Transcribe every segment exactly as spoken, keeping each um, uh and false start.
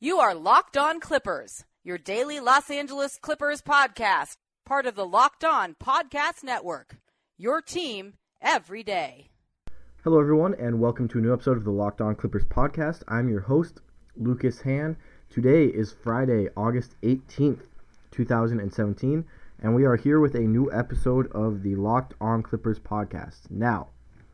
You are Locked On Clippers, your daily Los Angeles Clippers podcast, part of the Locked On Podcast Network, your team every day. Hello, everyone, and welcome to a new episode of the Locked On Clippers podcast. I'm your host, Lucas Han. Today is Friday, August eighteenth, twenty seventeen, and we are here with a new episode of the Locked On Clippers podcast. Now,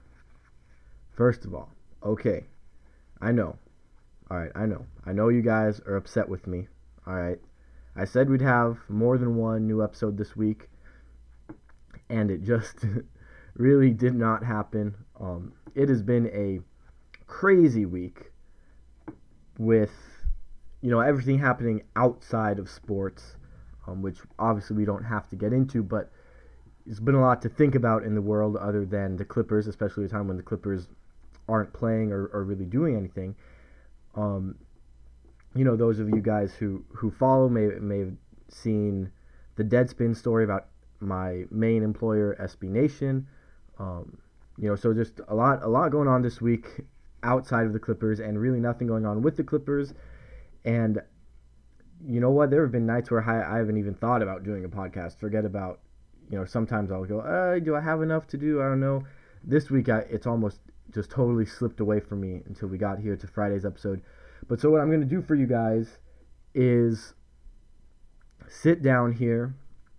first of all, okay, I know. All right, I know. I know you guys are upset with me. All right. I said we'd have more than one new episode this week, and it just really did not happen. Um, it has been a crazy week with, you know, everything happening outside of sports, um, which obviously we don't have to get into, but there's been a lot to think about in the world other than the Clippers, especially a time when the Clippers aren't playing or, or really doing anything. Um, you know, those of you guys who, who follow may may have seen the Deadspin story about my main employer, S B Nation. Um, you know, so just a lot a lot going on this week outside of the Clippers, and really nothing going on with the Clippers. And you know what? There have been nights where I, I haven't even thought about doing a podcast. Forget about, you know, sometimes I'll go, uh, do I have enough to do? I don't know. This week, I, it's almost just totally slipped away from me until we got here to Friday's episode. But so what I'm going to do for you guys is sit down here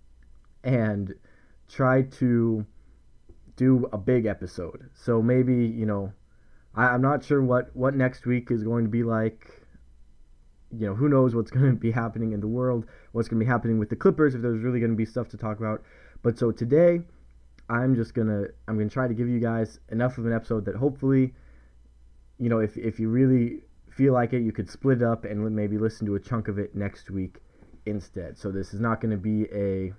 and try to do a big episode. So maybe, you know, I, I'm not sure what, what next week is going to be like. You know, who knows what's going to be happening in the world, what's going to be happening with the Clippers, if there's really going to be stuff to talk about. But so today, I'm just going to, I'm going to try to give you guys enough of an episode that hopefully, you know, if if you really feel like it, you could split it up and maybe listen to a chunk of it next week instead. So this is not going to be a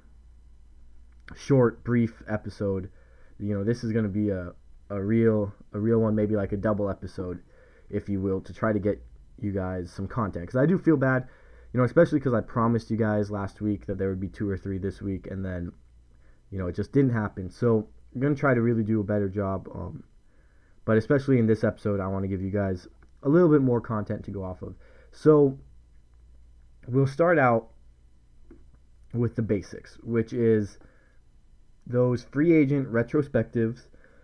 short, brief episode. You know, this is going to be a, a real a real one, maybe like a double episode, if you will, to try to get you guys some content. Because I do feel bad, you know, especially because I promised you guys last week that there would be two or three this week, and then, you know, it just didn't happen. So I'm going to try to really do a better job. Um, but especially in this episode, I want to give you guys a little bit more content to go off of. So we'll start out with the basics, which is those free agent retrospectives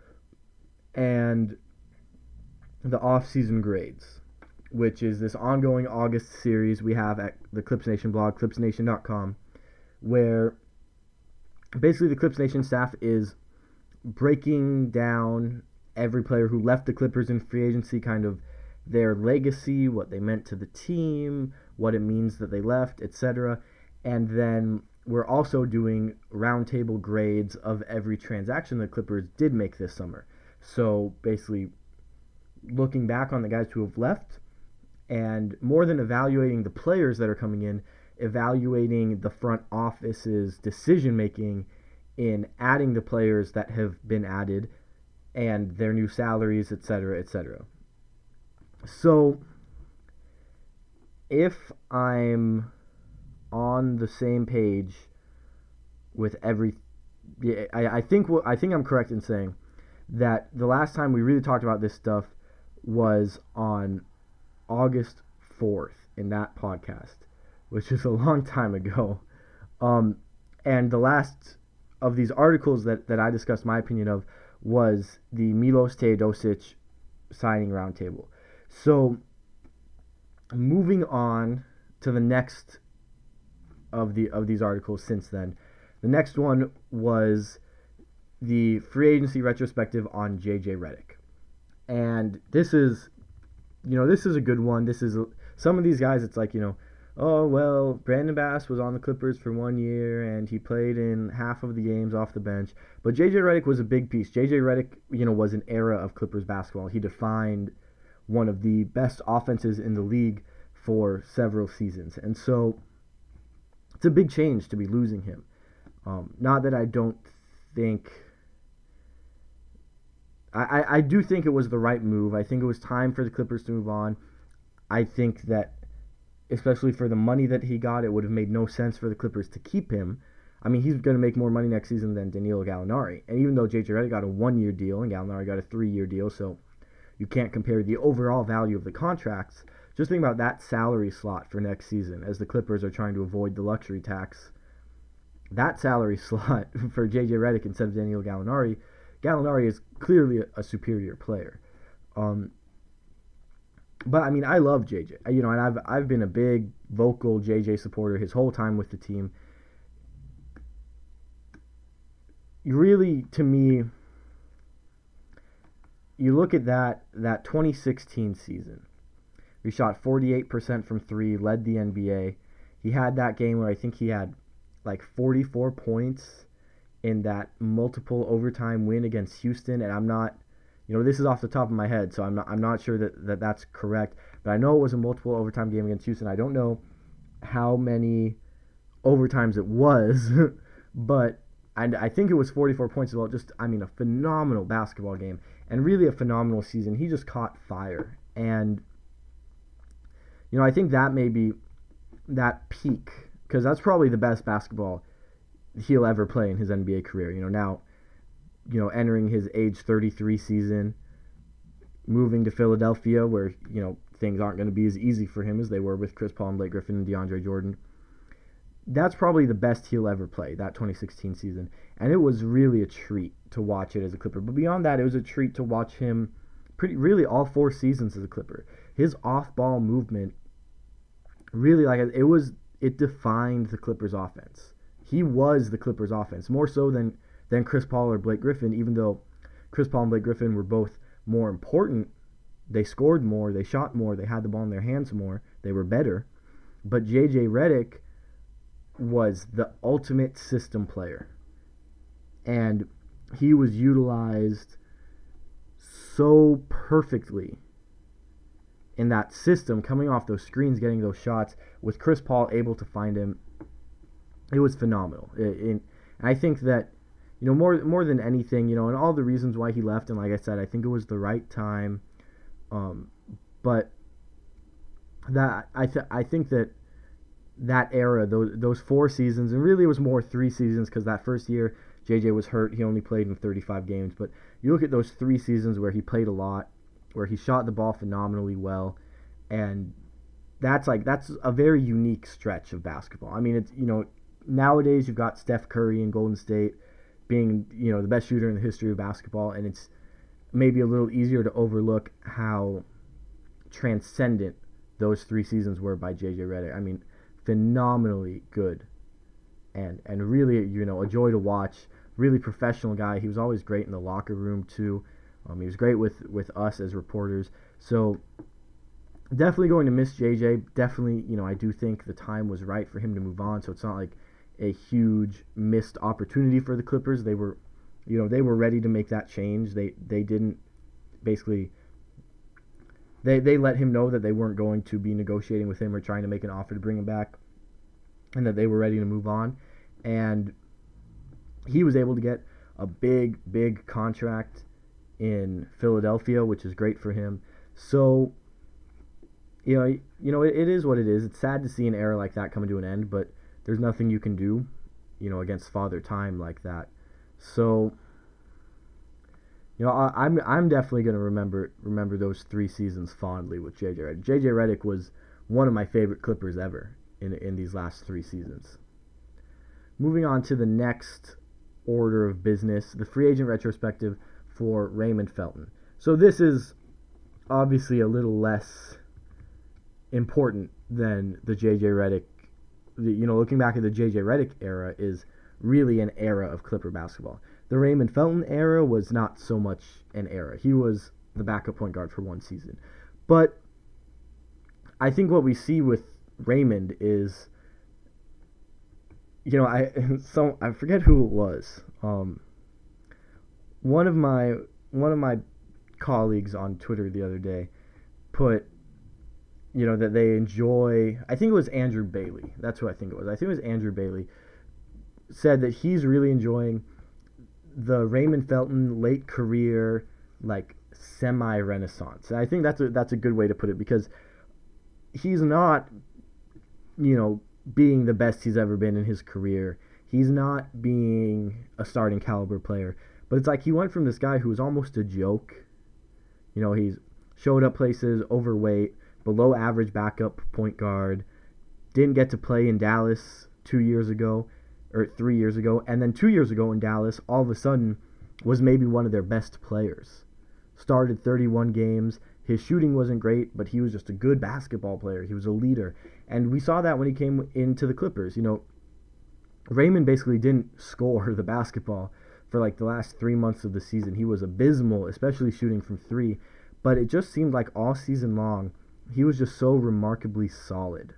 and the off-season grades, which is this ongoing August series we have at the Clips Nation blog, clips nation dot com, where basically the Clips Nation staff is breaking down every player who left the Clippers in free agency, kind of their legacy, what they meant to the team, what it means that they left, et cetera. And then we're also doing roundtable grades of every transaction the Clippers did make this summer. So basically looking back on the guys who have left, and more than evaluating the players that are coming in, evaluating the front office's decision-making in adding the players that have been added and their new salaries, et cetera, et cetera. So if I'm on the same page with every, yeah, I, I think I think I'm correct in saying that the last time we really talked about this stuff was on August fourth in that podcast, which is a long time ago. Um, and the last of these articles that, that I discussed my opinion of was the Milos Teodosic signing roundtable. So moving on to the next of the of these articles since then, the next one was the free agency retrospective on J J Redick. And this is, you know, this is a good one. This is a, some of these guys, it's like, you know, oh, well, Brandon Bass was on the Clippers for one year, and he played in half of the games off the bench. But J J Redick was a big piece. J J Redick, you know, was an era of Clippers basketball. He defined one of the best offenses in the league for several seasons. And so it's a big change to be losing him. Um, not that I don't think... I, I, I do think it was the right move. I think it was time for the Clippers to move on. I think that, especially for the money that he got, it would have made no sense for the Clippers to keep him. I mean, he's going to make more money next season than Danilo Gallinari. And even though J J Redick got a one-year deal and Gallinari got a three-year deal, so you can't compare the overall value of the contracts just think about that salary slot for next season as the Clippers are trying to avoid the luxury tax. That salary slot for J J Redick instead of Danilo Gallinari, Gallinari is clearly a, a superior player. Um, but I mean, I love J J. You know, and I've I've been a big vocal J J supporter his whole time with the team. Really, to me, you look at that that twenty sixteen season. He shot forty-eight percent from three, led the N B A. He had that game where I think he had like forty-four points in that multiple overtime win against Houston, and I'm not, you know, this is off the top of my head, so I'm not I'm not sure that, that that's correct, but I know it was a multiple overtime game against Houston. I don't know how many overtimes it was, but and I think it was forty-four points as well. Just, I mean, a phenomenal basketball game and really a phenomenal season. He just caught fire, and you know, I think that may be that peak, because that's probably the best basketball he'll ever play in his N B A career. You know, now, you know, entering his age thirty-three season, moving to Philadelphia, where, you know, things aren't going to be as easy for him as they were with Chris Paul and Blake Griffin and DeAndre Jordan. That's probably the best he'll ever play, that twenty sixteen season. And it was really a treat to watch it as a Clipper. But beyond that, it was a treat to watch him pretty really all four seasons as a Clipper. His off-ball movement really, like, it was, it defined the Clippers offense. He was the Clippers offense, more so than, than Chris Paul or Blake Griffin, even though Chris Paul and Blake Griffin were both more important. They scored more, they shot more, they had the ball in their hands more, they were better. But J J Redick was the ultimate system player. And he was utilized so perfectly in that system, coming off those screens, getting those shots, with Chris Paul able to find him. It was phenomenal. It, it, and I think that, you know, more more than anything, you know, and all the reasons why he left, and like I said, I think it was the right time. Um, but that I th- I think that that era, those those four seasons, and really it was more three seasons, because that first year J J was hurt. He only played in thirty-five games. But you look at those three seasons where he played a lot, where he shot the ball phenomenally well, and that's like that's a very unique stretch of basketball. I mean, it's, you know, nowadays you've got Steph Curry in Golden State being, you know, the best shooter in the history of basketball, and it's maybe a little easier to overlook how transcendent those three seasons were by J J Redick. I mean, phenomenally good, and and really, you know, a joy to watch. Really professional guy. He was always great in the locker room too. Um, he was great with, with us as reporters. So definitely going to miss J J. Definitely, you know, I do think the time was right for him to move on. So it's not like a huge missed opportunity for the Clippers. They were, you know, they were ready to make that change. They they didn't basically. They they let him know that they weren't going to be negotiating with him or trying to make an offer to bring him back, and that they were ready to move on. And he was able to get a big, big contract in Philadelphia, which is great for him. So, you know, you know, it, it is what it is. It's sad to see an era like that coming to an end, but there's nothing you can do, you know, against Father Time like that. So, you know, I, I'm I'm definitely going to remember remember those three seasons fondly with J J Redick. J J Redick was one of my favorite Clippers ever in in these last three seasons. Moving on to the next order of business, the free agent retrospective for Raymond Felton. So this is obviously a little less important than the J J Redick. The, you know, looking back at the J J Redick era is really an era of Clipper basketball. The Raymond Felton era was not so much an era. He was the backup point guard for one season. But I think what we see with Raymond is, you know, I so I forget who it was. Um, one of my one of my colleagues on Twitter the other day put, you know, that they enjoy. I think it was Andrew Bailey. That's who I think it was. I think it was Andrew Bailey. Said that he's really enjoying the Raymond Felton late career, like, semi-renaissance. And I think that's a that's a good way to put it, because he's not, you know, being the best he's ever been in his career. He's not being a starting caliber player. But it's like he went from this guy who was almost a joke. You know, he's showed up places, overweight, below average backup point guard, didn't get to play in Dallas two years ago, or three years ago, and then two years ago in Dallas, all of a sudden was maybe one of their best players. Started thirty-one games. His shooting wasn't great, but he was just a good basketball player. He was a leader. And we saw that when he came into the Clippers. You know, Raymond basically didn't score the basketball for like the last three months of the season. He was abysmal, especially shooting from three. But it just seemed like all season long, he was just so remarkably solid.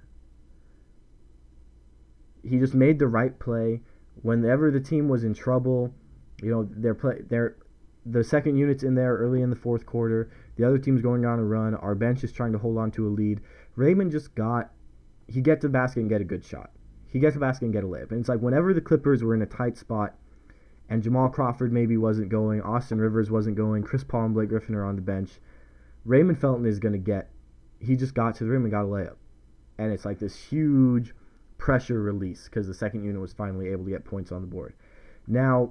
He just made the right play. Whenever the team was in trouble, you know, their play, their the second unit's in there early in the fourth quarter. The other team's going on a run. Our bench is trying to hold on to a lead. Raymond just got, he get to the basket and get a good shot. He gets to the basket and get a layup. And it's like whenever the Clippers were in a tight spot and Jamal Crawford maybe wasn't going, Austin Rivers wasn't going, Chris Paul and Blake Griffin are on the bench, Raymond Felton is going to get, he just got to the rim and got a layup. And it's like this huge pressure release because the second unit was finally able to get points on the board. Now,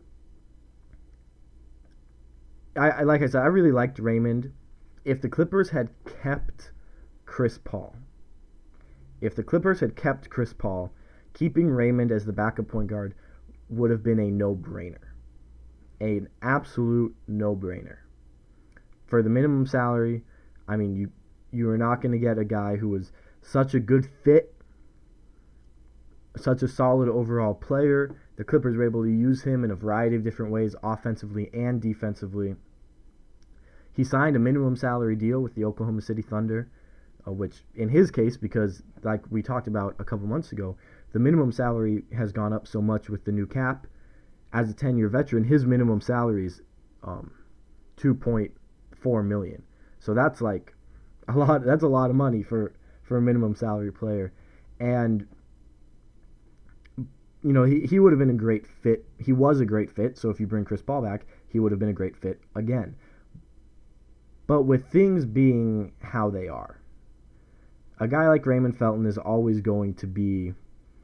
I, I like I said, I really liked Raymond. If the Clippers had kept Chris Paul, if the Clippers had kept Chris Paul, keeping Raymond as the backup point guard would have been a no-brainer. An absolute no-brainer. For the minimum salary, I mean, you you are not going to get a guy who was such a good fit, such a solid overall player. The Clippers were able to use him in a variety of different ways, offensively and defensively. He signed a minimum salary deal with the Oklahoma City Thunder, uh, which in his case, because like we talked about a couple months ago, the minimum salary has gone up so much with the new cap. As a ten-year veteran, his minimum salary is um, two point four million dollars. So that's like a lot. That's a lot of money for, for a minimum salary player, and you know, he, he would have been a great fit. He was a great fit, so if you bring Chris Paul back, he would have been a great fit again. But with things being how they are, a guy like Raymond Felton is always going to be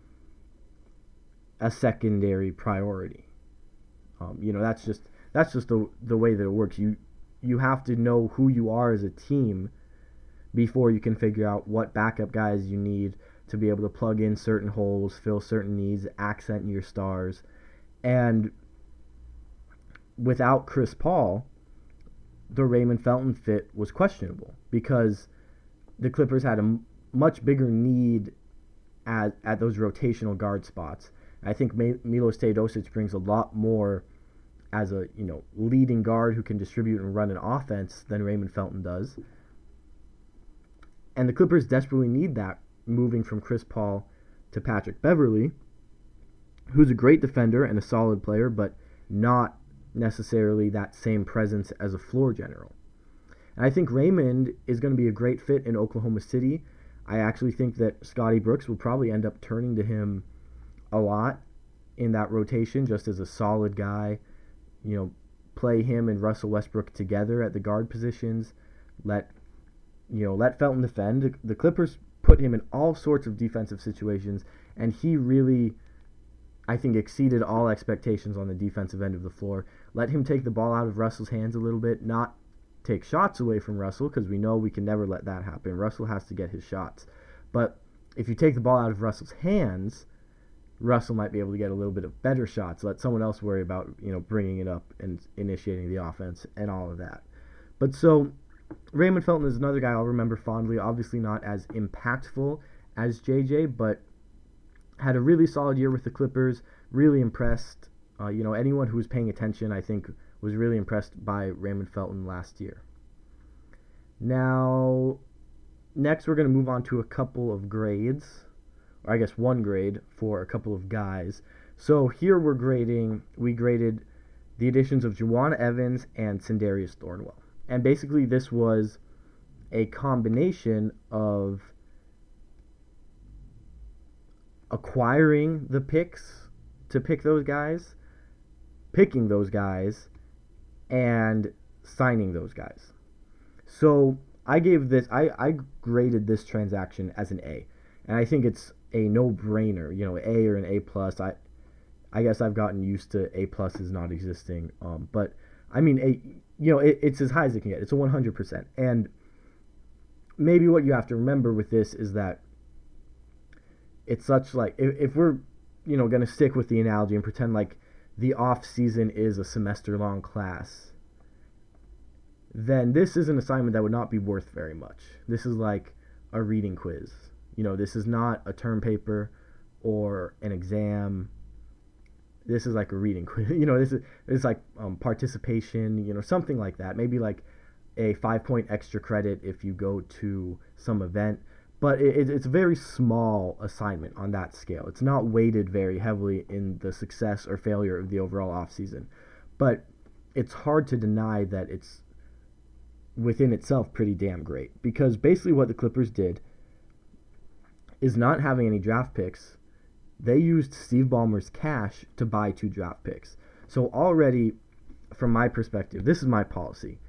a secondary priority. Um, you know, that's just that's just the the way that it works. You you have to know who you are as a team before you can figure out what backup guys you need to be able to plug in certain holes, fill certain needs, accent your stars. And without Chris Paul, the Raymond Felton fit was questionable because the Clippers had a m- much bigger need at, at those rotational guard spots. I think Milos Teodosic brings a lot more as a, you know, leading guard who can distribute and run an offense than Raymond Felton does. And the Clippers desperately need that, moving from Chris Paul to Patrick Beverley, who's a great defender and a solid player, but not necessarily that same presence as a floor general. And I think Raymond is going to be a great fit in Oklahoma City. I actually think that Scotty Brooks will probably end up turning to him a lot in that rotation, just as a solid guy. You know, play him and Russell Westbrook together at the guard positions. Let you know, let Felton defend. The Clippers put him in all sorts of defensive situations, and he really, I think, exceeded all expectations on the defensive end of the floor. Let him take the ball out of Russell's hands a little bit, not take shots away from Russell, because we know we can never let that happen. Russell has to get his shots. But if you take the ball out of Russell's hands, Russell might be able to get a little bit of better shots. Let someone else worry about, you know, bringing it up and initiating the offense and all of that. But so Raymond Felton is another guy I'll remember fondly. Obviously not as impactful as J J, but had a really solid year with the Clippers. Really impressed. Uh, you know, anyone who was paying attention, I think, was really impressed by Raymond Felton last year. Now, next we're going to move on to a couple of grades, or I guess one grade for a couple of guys. So here we're grading, we graded the additions of Juwan Evans and Sindarius Thornwell. And basically this was a combination of acquiring the picks to pick those guys, picking those guys, and signing those guys. So I gave this, I, I graded this transaction as an A. And I think it's a no-brainer, you know, A or an A plus. I I guess I've gotten used to A pluses not existing. Um, but, I mean, a, you know, it, it's as high as it can get. It's a one hundred percent. And maybe what you have to remember with this is that it's such like, if, if we're, you know, going to stick with the analogy and pretend like the off season is a semester long class, then this is an assignment that would not be worth very much. This is like a reading quiz. You know, this is not a term paper or an exam. This is like a reading quiz. You know, this is it's like um, participation, you know, something like that. Maybe like a five-point extra credit if you go to some event. But it, it's a very small assignment on that scale. It's not weighted very heavily in the success or failure of the overall offseason. But it's hard to deny that it's within itself pretty damn great. Because basically what the Clippers did is not having any draft picks. They used Steve Ballmer's cash to buy two draft picks. So already, from my perspective, this is my policy.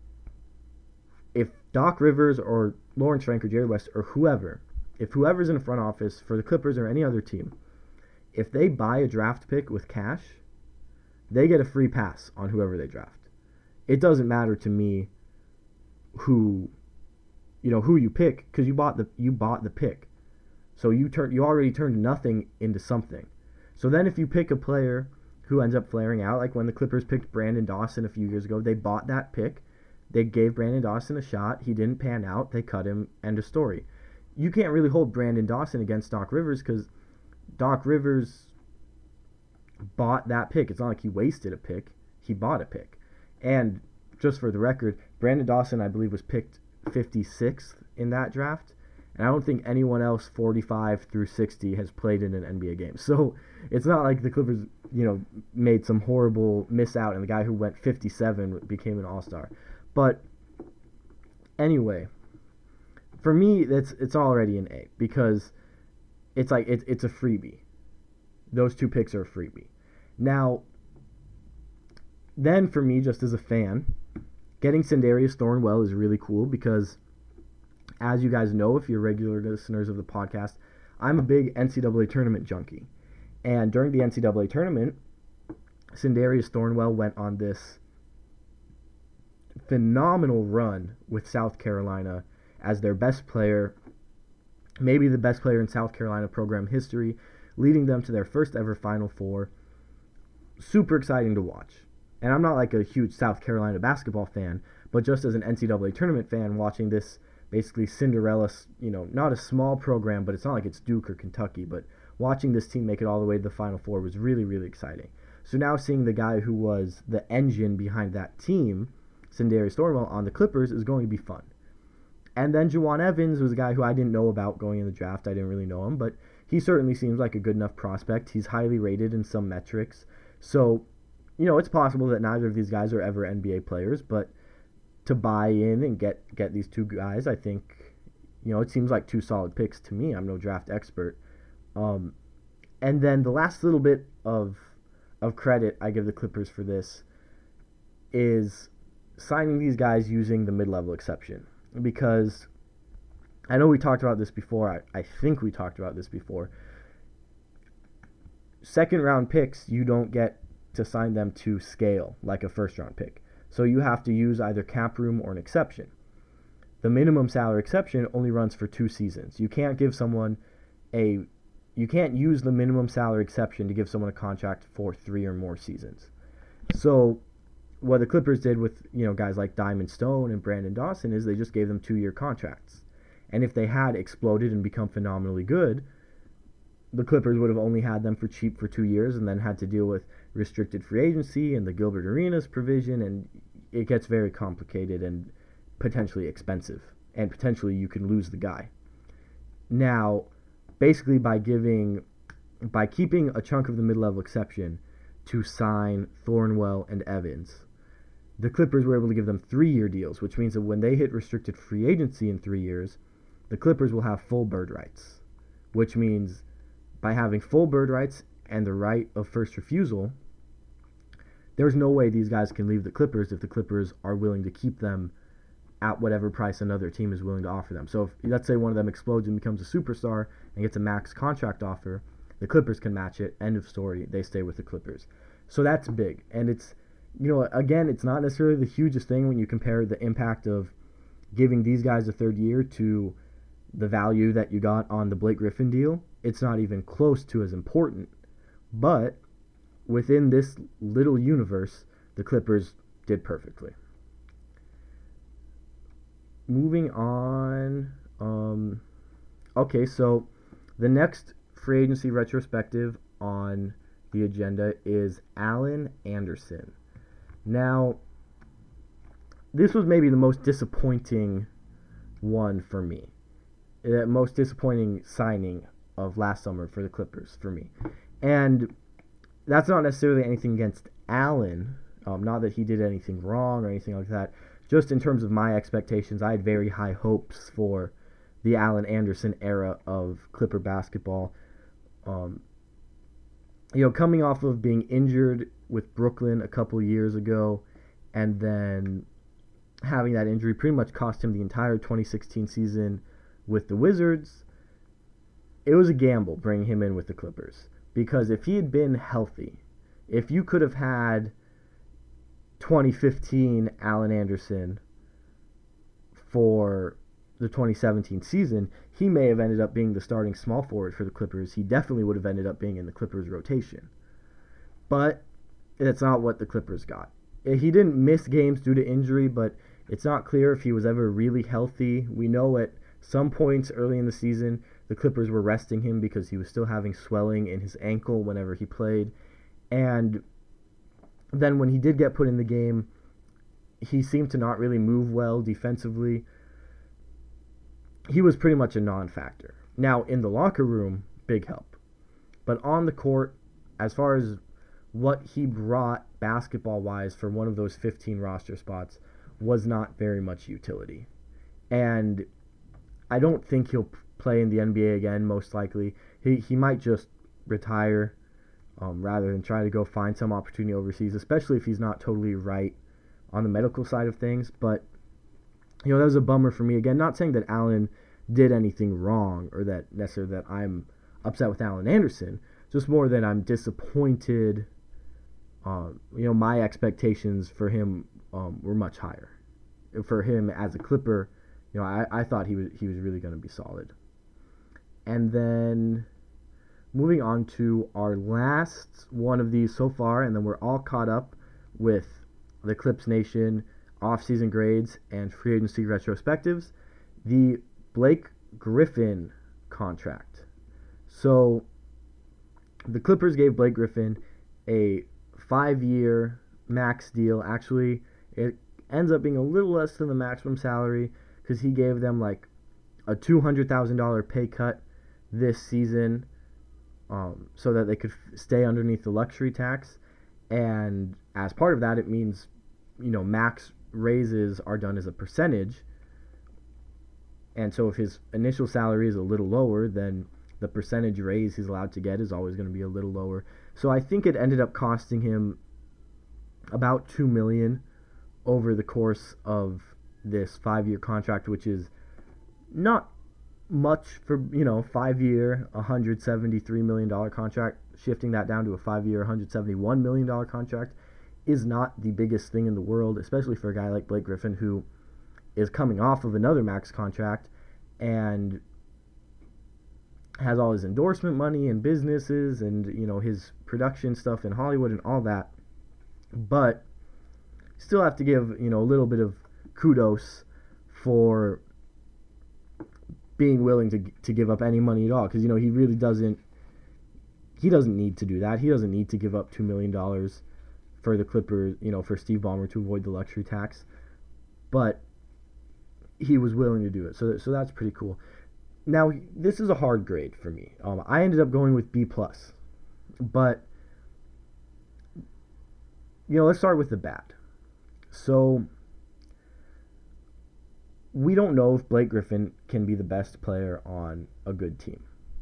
If Doc Rivers or Lawrence Frank or Jerry West or whoever, if whoever's in the front office for the Clippers or any other team, if they buy a draft pick with cash, they get a free pass on whoever they draft. It doesn't matter to me who, you know, who you pick, because you bought the you bought the pick. So you turn you already turned nothing into something. So then if you pick a player who ends up flaring out, like when the Clippers picked Brandon Dawson a few years ago, they bought that pick. They gave Brandon Dawson a shot. He didn't pan out. They cut him. End of story. You can't really hold Brandon Dawson against Doc Rivers because Doc Rivers bought that pick. It's not like he wasted a pick. He bought a pick. And just for the record, Brandon Dawson, I believe, was picked fifty-sixth in that draft. And I don't think anyone else forty-five through sixty has played in an N B A game. So it's not like the Clippers, you know, made some horrible miss out and the guy who went fifty-seven became an all-star. But anyway, for me, it's it's already an A because it's like it's it's a freebie. Those two picks are a freebie. Now, then for me, just as a fan, getting Sindarius Thornwell is really cool because, as you guys know, if you're regular listeners of the podcast, I'm a big N C double A tournament junkie. And during the N C double A tournament, Sindarius Thornwell went on this phenomenal run with South Carolina as their best player, maybe the best player in South Carolina program history, leading them to their first ever Final Four. Super exciting to watch. And I'm not like a huge South Carolina basketball fan, but just as an N C double A tournament fan, watching this basically Cinderella, you know, not a small program, but it's not like it's Duke or Kentucky, but watching this team make it all the way to the Final Four was really, really exciting. So now seeing the guy who was the engine behind that team, Sindarius Thornwell, on the Clippers is going to be fun. And then Juwan Evans was a guy who I didn't know about going in the draft. I didn't really know him, but he certainly seems like a good enough prospect. He's highly rated in some metrics. So, you know, it's possible that neither of these guys are ever N B A players, but to buy in and get, get these two guys, I think, you know, it seems like two solid picks to me. I'm no draft expert. Um, and then the last little bit of of credit I give the Clippers for this is signing these guys using the mid-level exception. Because I know we talked about this before. I, I think we talked about this before. Second round picks, you don't get to sign them to scale like a first round pick. So you have to use either cap room or an exception. The minimum salary exception only runs for two seasons. You can't give someone a you can't use the minimum salary exception to give someone a contract for three or more seasons. So what the Clippers did with, you know, guys like Diamond Stone and Brandon Dawson is they just gave them two-year contracts. And if they had exploded and become phenomenally good, the Clippers would have only had them for cheap for two years and then had to deal with restricted free agency and the Gilbert Arenas provision, and it gets very complicated and potentially expensive. And potentially you can lose the guy. Now, basically by giving, by keeping a chunk of the mid-level exception to sign Thornwell and Evans, the Clippers were able to give them three-year deals, which means that when they hit restricted free agency in three years, the Clippers will have full bird rights, which means by having full bird rights and the right of first refusal, there's no way these guys can leave the Clippers if the Clippers are willing to keep them at whatever price another team is willing to offer them. So if, let's say one of them explodes and becomes a superstar and gets a max contract offer, the Clippers can match it. End of story. They stay with the Clippers. So that's big. And it's, you know, again, it's not necessarily the hugest thing when you compare the impact of giving these guys a third year to the value that you got on the Blake Griffin deal, it's not even close to as important. But within this little universe, the Clippers did perfectly. Moving on. Um, okay, so the next free agency retrospective on the agenda is Alan Anderson. Now, this was maybe the most disappointing one for me. The most disappointing signing of last summer for the Clippers for me. And that's not necessarily anything against Allen. Um, not that he did anything wrong or anything like that. Just in terms of my expectations, I had very high hopes for the Alan Anderson era of Clipper basketball. Um, you know, coming off of being injured with Brooklyn a couple years ago, and then having that injury pretty much cost him the entire twenty sixteen season with the Wizards, it was a gamble bringing him in with the Clippers. Because if he had been healthy, if you could have had twenty fifteen Alan Anderson for the twenty seventeen season, he may have ended up being the starting small forward for the Clippers. He definitely would have ended up being in the Clippers rotation. But that's not what the Clippers got. He didn't miss games due to injury, but it's not clear if he was ever really healthy. We know at some points early in the season, the Clippers were resting him because he was still having swelling in his ankle whenever he played. And then when he did get put in the game, he seemed to not really move well defensively. He was pretty much a non-factor. Now, in the locker room, big help. But on the court, as far as what he brought basketball-wise for one of those fifteen roster spots, was not very much utility. And I don't think he'll play in the N B A again, most likely. He he might just retire um, rather than try to go find some opportunity overseas, especially if he's not totally right on the medical side of things. But, you know, that was a bummer for me. Again, not saying that Allen did anything wrong or that necessarily that I'm upset with Alan Anderson, just more that I'm disappointed. Um, you know, my expectations for him um, were much higher. For him as a Clipper, you know, I, I thought he was he was really going to be solid. And then moving on to our last one of these so far, and then we're all caught up with the Clips Nation off-season grades and free agency retrospectives, the Blake Griffin contract. So the Clippers gave Blake Griffin a five-year max deal. Actually, it ends up being a little less than the maximum salary because he gave them like a two hundred thousand dollars pay cut this season um, so that they could f- stay underneath the luxury tax. And as part of that, it means, you know, max raises are done as a percentage. And so if his initial salary is a little lower, then the percentage raise he's allowed to get is always going to be a little lower. So I think it ended up costing him about two million dollars over the course of this five-year contract, which is not much for, you know, five-year, one hundred seventy-three million dollars contract. Shifting that down to a five-year, one hundred seventy-one million dollars contract is not the biggest thing in the world, especially for a guy like Blake Griffin, who is coming off of another max contract and has all his endorsement money and businesses and, you know, his production stuff in Hollywood and all that. But still have to give, you know, a little bit of kudos for being willing to to give up any money at all, because, you know, he really doesn't he doesn't need to do that. He doesn't need to give up two million dollars for the Clippers, you know, for Steve Ballmer to avoid the luxury tax. But he was willing to do it. So so that's pretty cool. Now, this is a hard grade for me. Um, I ended up going with B plus. But, you know, let's start with the bad. So, we don't know if Blake Griffin can be the best player on a good team.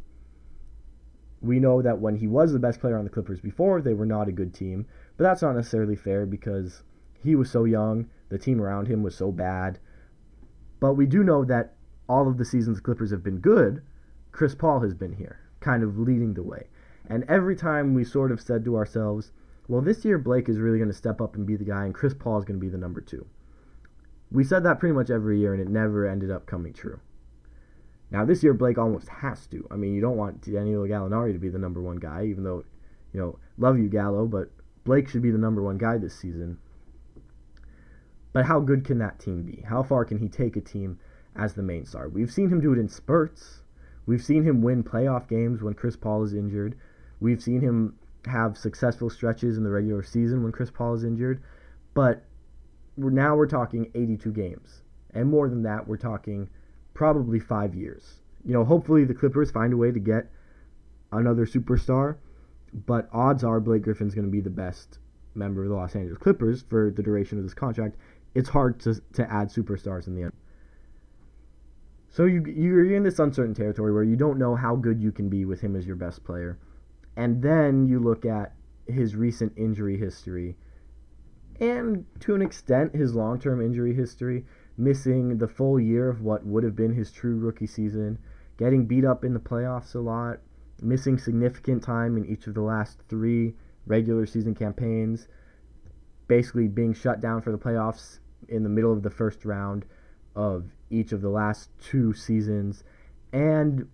We know that when he was the best player on the Clippers before, they were not a good team. But that's not necessarily fair because he was so young, the team around him was so bad. But we do know that all of the seasons the Clippers have been good, Chris Paul has been here, kind of leading the way. And every time we sort of said to ourselves, well, this year Blake is really going to step up and be the guy, and Chris Paul is going to be the number two. We said that pretty much every year, and it never ended up coming true. Now, this year, Blake almost has to. I mean, you don't want Danilo Gallinari to be the number one guy, even though, you know, love you, Gallo, but Blake should be the number one guy this season. But how good can that team be? How far can he take a team as the main star? We've seen him do it in spurts. We've seen him win playoff games when Chris Paul is injured. We've seen him have successful stretches in the regular season when Chris Paul is injured. But we're, now we're talking eighty-two games. And more than that, we're talking probably five years. You know, hopefully the Clippers find a way to get another superstar. But odds are Blake Griffin's going to be the best member of the Los Angeles Clippers for the duration of this contract. It's hard to to add superstars in the end. So you, you're in this uncertain territory where you don't know how good you can be with him as your best player. And then you look at his recent injury history and, to an extent, his long-term injury history, missing the full year of what would have been his true rookie season, getting beat up in the playoffs a lot, missing significant time in each of the last three regular season campaigns, basically being shut down for the playoffs in the middle of the first round of each of the last two seasons, and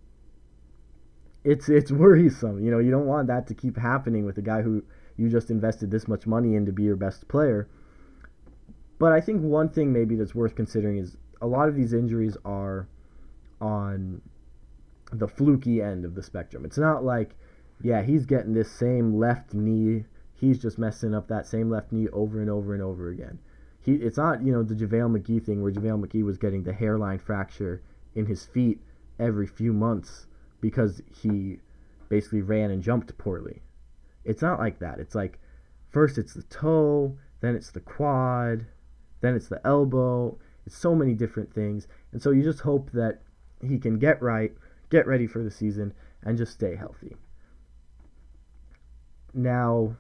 it's it's worrisome. You know, you don't want that to keep happening with a guy who you just invested this much money in to be your best player. But I think one thing maybe that's worth considering is a lot of these injuries are on the fluky end of the spectrum. It's not like, yeah, he's getting this same left knee, he's just messing up that same left knee over and over and over again. He, it's not, you know, the JaVale McGee thing where JaVale McGee was getting the hairline fracture in his feet every few months because he basically ran and jumped poorly. It's not like that. It's like, first it's the toe, then it's the quad, then it's the elbow. It's so many different things. And so you just hope that he can get right, get ready for the season, and just stay healthy. Now,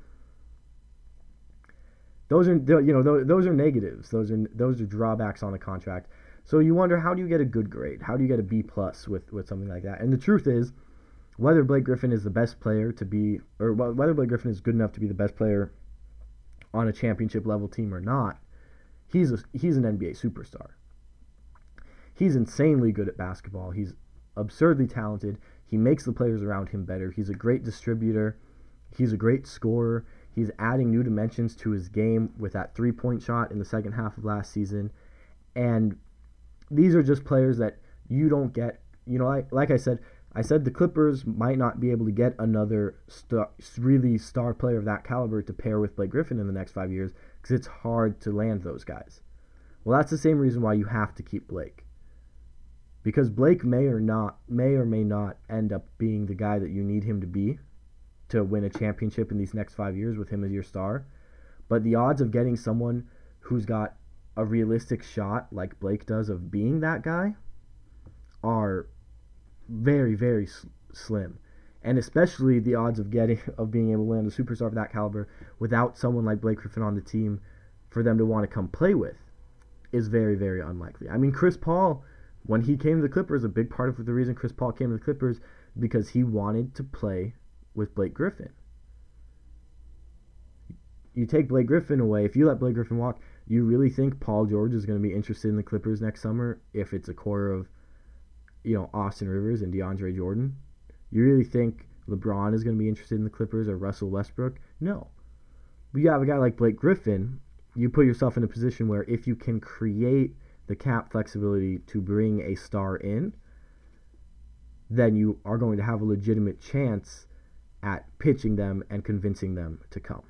those are, you know, those are negatives. Those are those are drawbacks on the contract. So you wonder, how do you get a good grade? How do you get a B plus with, with something like that? And the truth is, whether Blake Griffin is the best player to be, or whether Blake Griffin is good enough to be the best player on a championship level team or not, he's a, he's an N B A superstar. He's insanely good at basketball. He's absurdly talented. He makes the players around him better. He's a great distributor. He's a great scorer. He's adding new dimensions to his game with that three-point shot in the second half of last season. And these are just players that you don't get. You know, like, like I said, I said the Clippers might not be able to get another star, really star player of that caliber to pair with Blake Griffin in the next five years because it's hard to land those guys. Well, that's the same reason why you have to keep Blake. Because Blake may or not, may or may not end up being the guy that you need him to be to win a championship in these next five years with him as your star. But the odds of getting someone who's got a realistic shot like Blake does of being that guy are very, very slim. And especially the odds of getting of being able to land a superstar of that caliber without someone like Blake Griffin on the team for them to want to come play with is very, very unlikely. I mean, Chris Paul, when he came to the Clippers, a big part of the reason Chris Paul came to the Clippers because he wanted to play with Blake Griffin. You take Blake Griffin away, if you let Blake Griffin walk, you really think Paul George is going to be interested in the Clippers next summer if it's a core of, you know, Austin Rivers and DeAndre Jordan? You really think LeBron is going to be interested in the Clippers or Russell Westbrook? No. But you have a guy like Blake Griffin, you put yourself in a position where if you can create the cap flexibility to bring a star in, then you are going to have a legitimate chance at pitching them and convincing them to come.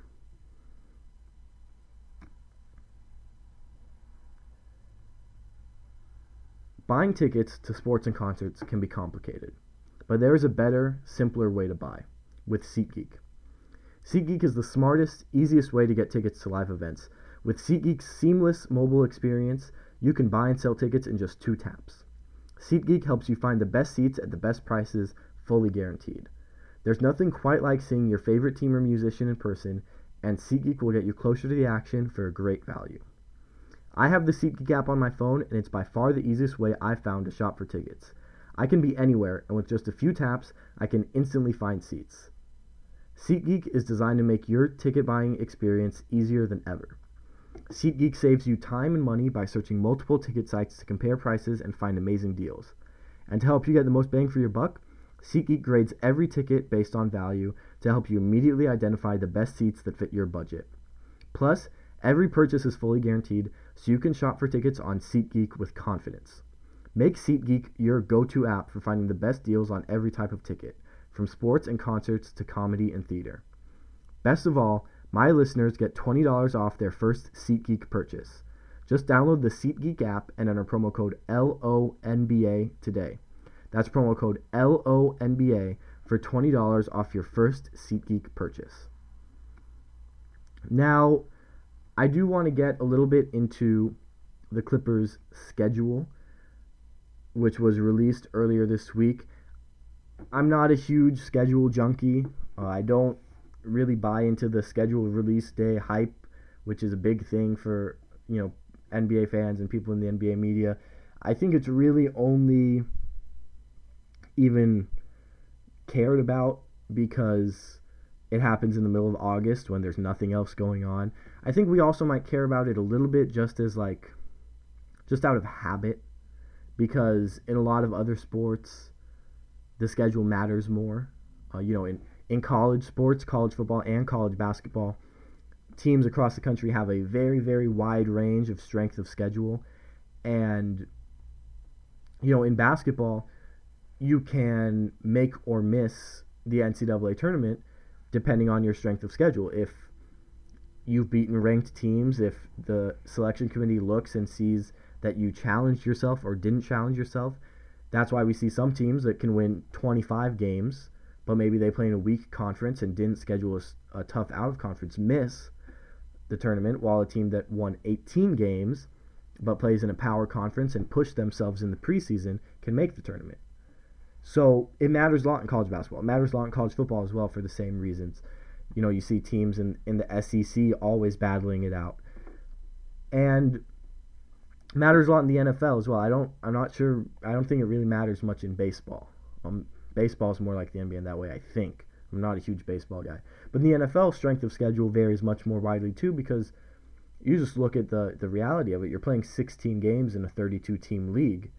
Buying tickets to sports and concerts can be complicated, but there is a better, simpler way to buy, with SeatGeek. SeatGeek is the smartest, easiest way to get tickets to live events. With SeatGeek's seamless mobile experience, you can buy and sell tickets in just two taps. SeatGeek helps you find the best seats at the best prices, fully guaranteed. There's nothing quite like seeing your favorite team or musician in person, and SeatGeek will get you closer to the action for a great value. I have the SeatGeek app on my phone, and it's by far the easiest way I've found to shop for tickets. I can be anywhere, and with just a few taps, I can instantly find seats. SeatGeek is designed to make your ticket buying experience easier than ever. SeatGeek saves you time and money by searching multiple ticket sites to compare prices and find amazing deals. And to help you get the most bang for your buck, SeatGeek grades every ticket based on value to help you immediately identify the best seats that fit your budget. Plus, every purchase is fully guaranteed, so you can shop for tickets on SeatGeek with confidence. Make SeatGeek your go-to app for finding the best deals on every type of ticket, from sports and concerts to comedy and theater. Best of all, my listeners get twenty dollars off their first SeatGeek purchase. Just download the SeatGeek app and enter promo code L O N B A today. That's promo code L O N B A for twenty dollars off your first SeatGeek purchase. Now, I do want to get a little bit into the Clippers' schedule, which was released earlier this week. I'm not a huge schedule junkie. Uh, I don't really buy into the schedule release day hype, which is a big thing for, you know, N B A fans and people in the N B A media. I think it's really only even cared about because it happens in the middle of August when there's nothing else going on. I think we also might care about it a little bit just as like, just out of habit, because in a lot of other sports, the schedule matters more. Uh, you know, in, in college sports, college football and college basketball, teams across the country have a very, very wide range of strength of schedule. And, you know, in basketball, you can make or miss the N C double A tournament depending on your strength of schedule. If you've beaten ranked teams, if the selection committee looks and sees that you challenged yourself or didn't challenge yourself, that's why we see some teams that can win twenty-five games, but maybe they play in a weak conference and didn't schedule a, a tough out-of-conference miss the tournament, while a team that won eighteen games but plays in a power conference and pushed themselves in the preseason can make the tournament. So it matters a lot in college basketball. It matters a lot in college football as well for the same reasons. You know, you see teams in, in the S E C always battling it out. And matters a lot in the N F L as well. I don't, I'm not sure, I don't think it really matters much in baseball. Um, baseball is more like the N B A in that way, I think. I'm not a huge baseball guy. But in the N F L, strength of schedule varies much more widely too, because you just look at the, the reality of it. You're playing sixteen games in a thirty-two team league,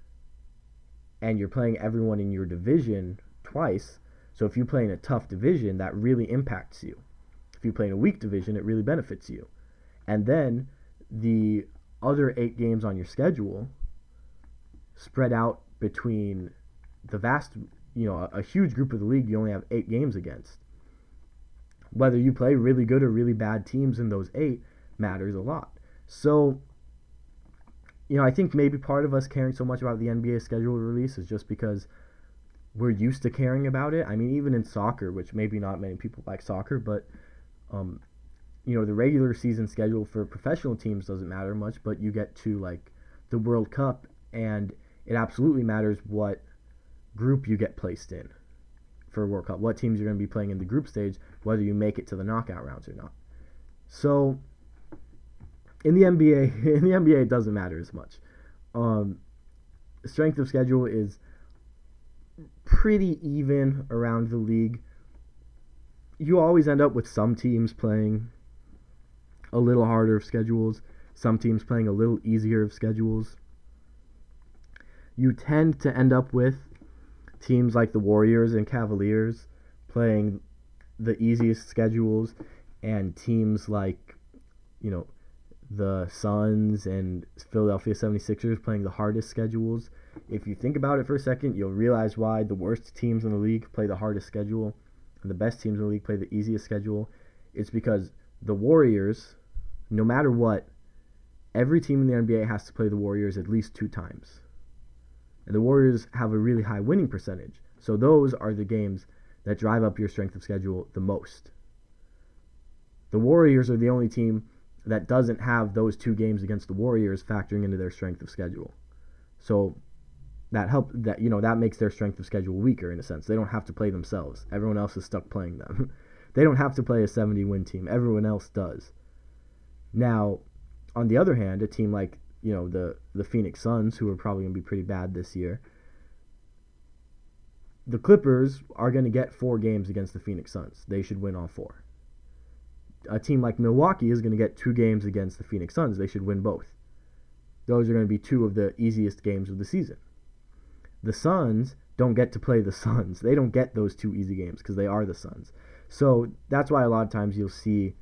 and you're playing everyone in your division twice. So if you play in a tough division, that really impacts you. If you play in a weak division, it really benefits you. And then the other eight games on your schedule spread out between the vast, you know, a, a huge group of the league you only have eight games against. Whether you play really good or really bad teams in those eight matters a lot. So, you know, I think maybe part of us caring so much about the N B A schedule release is just because we're used to caring about it. I mean, even in soccer, which maybe not many people like soccer, but, um, you know, the regular season schedule for professional teams doesn't matter much, but you get to, like, the World Cup, and it absolutely matters what group you get placed in for a World Cup, what teams you're going to be playing in the group stage, whether you make it to the knockout rounds or not. So, in the N B A, in the N B A, it doesn't matter as much. Um, strength of schedule is pretty even around the league. You always end up with some teams playing a little harder of schedules, some teams playing a little easier of schedules. You tend to end up with teams like the Warriors and Cavaliers playing the easiest schedules, and teams like, you know, the Suns and Philadelphia seventy-sixers playing the hardest schedules. If you think about it for a second, you'll realize why the worst teams in the league play the hardest schedule and the best teams in the league play the easiest schedule. It's because the Warriors, no matter what, every team in the N B A has to play the Warriors at least two times. And the Warriors have a really high winning percentage. So those are the games that drive up your strength of schedule the most. The Warriors are the only team that doesn't have those two games against the Warriors factoring into their strength of schedule. So that help that you know that makes their strength of schedule weaker in a sense. They don't have to play themselves. Everyone else is stuck playing them. They don't have to play a seventy win team. Everyone else does. Now, on the other hand, a team like, you know, the the Phoenix Suns, who are probably going to be pretty bad this year, the Clippers are going to get four games against the Phoenix Suns. They should win all four. a team like Milwaukee is going to get two games against the Phoenix Suns. They should win both. Those are going to be two of the easiest games of the season. The Suns don't get to play the Suns. They don't get those two easy games because they are the Suns. So that's why a lot of times you'll see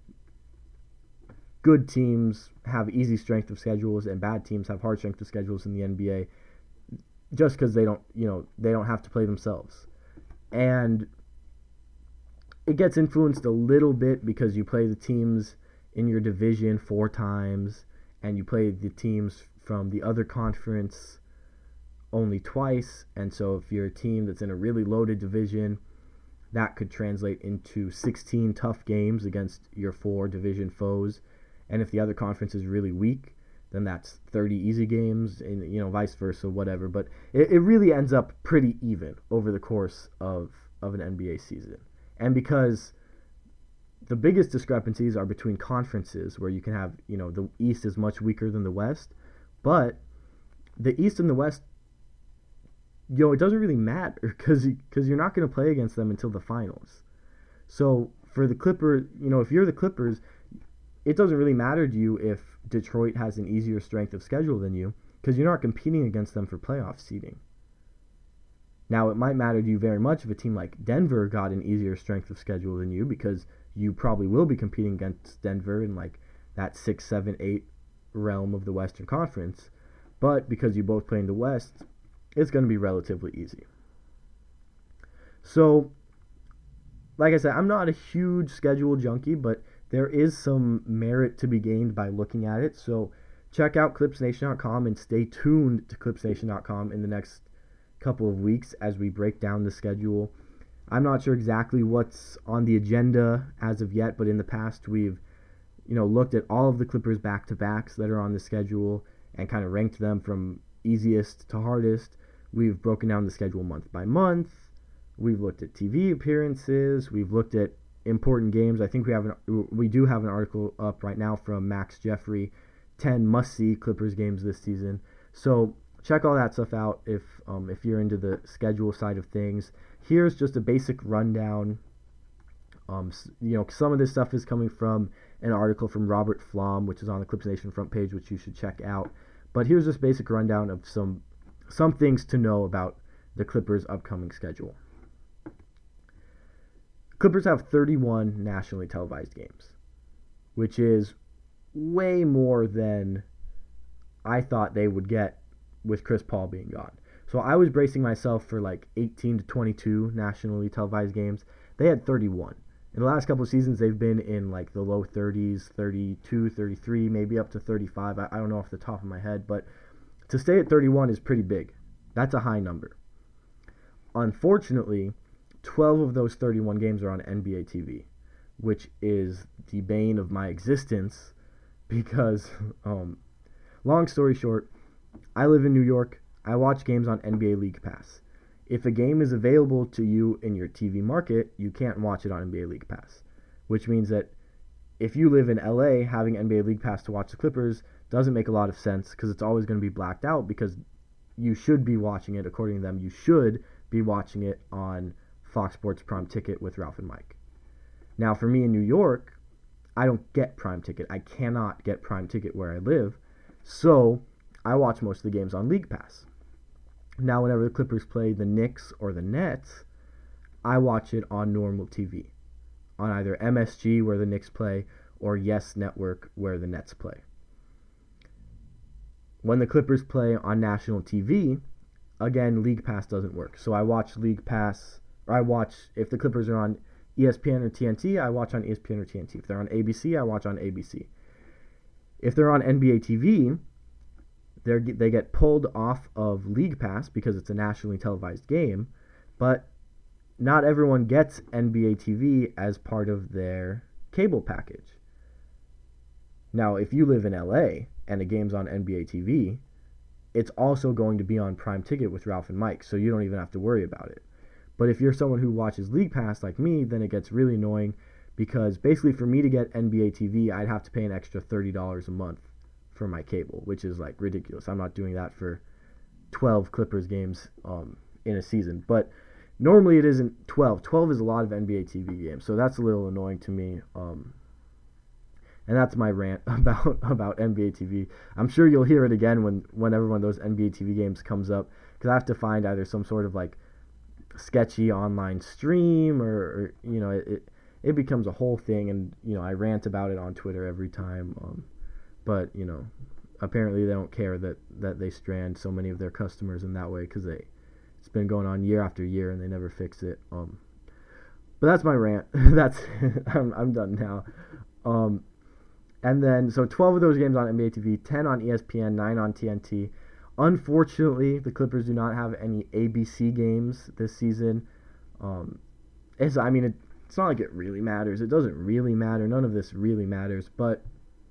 good teams have easy strength of schedules and bad teams have hard strength of schedules in the N B A just because they don't, you know, they don't have to play themselves. And it gets influenced a little bit because you play the teams in your division four times and you play the teams from the other conference only twice. And so if you're a team that's in a really loaded division, that could translate into sixteen tough games against your four division foes. And if the other conference is really weak, then that's thirty easy games, and you know, vice versa, whatever. But it, it really ends up pretty even over the course of, of an N B A season. And because the biggest discrepancies are between conferences, where you can have, you know, the East is much weaker than the West, but the East and the West, you know, it doesn't really matter because because you're not going to play against them until the finals. So for the Clippers, you know, if you're the Clippers, it doesn't really matter to you if Detroit has an easier strength of schedule than you because you're not competing against them for playoff seeding. Now, it might matter to you very much if a team like Denver got an easier strength of schedule than you because you probably will be competing against Denver in like that six, seven, eight realm of the Western Conference. But because you both play in the West, it's going to be relatively easy. So, like I said, I'm not a huge schedule junkie, but there is some merit to be gained by looking at it. So check out clips nation dot com and stay tuned to clips nation dot com in the next couple of weeks as we break down the schedule. I'm not sure exactly what's on the agenda as of yet, but in the past we've, you know, looked at all of the Clippers back-to-backs that are on the schedule and kind of ranked them from easiest to hardest. We've broken down the schedule month by month. We've looked at T V appearances. We've looked at important games. I think we have an, we do have an article up right now from Max Jeffrey, ten must-see Clippers games this season. So check all that stuff out if um, if you're into the schedule side of things. Here's just a basic rundown. Um, you know, some of this stuff is coming from an article from Robert Flom, which is on the Clips Nation front page, which you should check out. But here's just basic rundown of some some things to know about the Clippers' upcoming schedule. Clippers have thirty-one nationally televised games, which is way more than I thought they would get with Chris Paul being gone. So I was bracing myself for like eighteen to twenty-two nationally televised games. They had thirty-one. In the last couple of seasons, they've been in like the low thirties, thirty-two, thirty-three, maybe up to thirty-five. I, I don't know off the top of my head, but to stay at thirty-one is pretty big. That's a high number. Unfortunately, twelve of those thirty-one games are on N B A T V, which is the bane of my existence because, um, long story short, I live in New York. I watch games on N B A League Pass. If a game is available to you in your T V market, you can't watch it on N B A League Pass, which means that if you live in L A, having N B A League Pass to watch the Clippers doesn't make a lot of sense because it's always going to be blacked out because you should be watching it, according to them, you should be watching it on Fox Sports Prime Ticket with Ralph and Mike. Now, for me in New York, I don't get Prime Ticket. I cannot get Prime Ticket where I live, so I watch most of the games on League Pass. Now, whenever the Clippers play the Knicks or the Nets, I watch it on normal T V, on either M S G where the Knicks play or Yes Network where the Nets play. When the Clippers play on national T V, again, League Pass doesn't work. So I watch League Pass, or I watch, if the Clippers are on E S P N or T N T, I watch on E S P N or T N T. If they're on A B C, I watch on A B C. If they're on N B A T V, They're, they get pulled off of League Pass because it's a nationally televised game, but not everyone gets N B A T V as part of their cable package. Now, if you live in L A and a game's on N B A T V, it's also going to be on Prime Ticket with Ralph and Mike, so you don't even have to worry about it. But if you're someone who watches League Pass like me, then it gets really annoying because basically for me to get N B A T V, I'd have to pay an extra thirty dollars a month for my cable, which is like ridiculous. I'm not doing that for twelve Clippers games um, in a season. But normally it isn't twelve. twelve is a lot of N B A T V games, so that's a little annoying to me. Um, And that's my rant about about N B A T V. I'm sure you'll hear it again when whenever one of those N B A T V games comes up, because I have to find either some sort of like sketchy online stream or, or you know it, it it becomes a whole thing, and you know I rant about it on Twitter every time. Um, but you know apparently they don't care that that they strand so many of their customers in that way, because they it's been going on year after year and they never fix it. Um, but that's my rant. that's I'm I'm done now. Um, And then, so twelve of those games on N B A T V, ten on E S P N, nine on T N T. Unfortunately, the Clippers do not have any A B C games this season. Um, it's, I mean, it, it's not like it really matters. It doesn't really matter. None of this really matters. But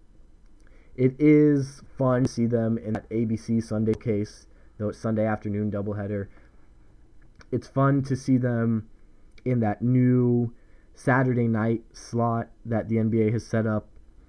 it is fun to see them in that A B C Sunday case, though Sunday afternoon doubleheader. It's fun to see them in that new Saturday night slot that the N B A has set up.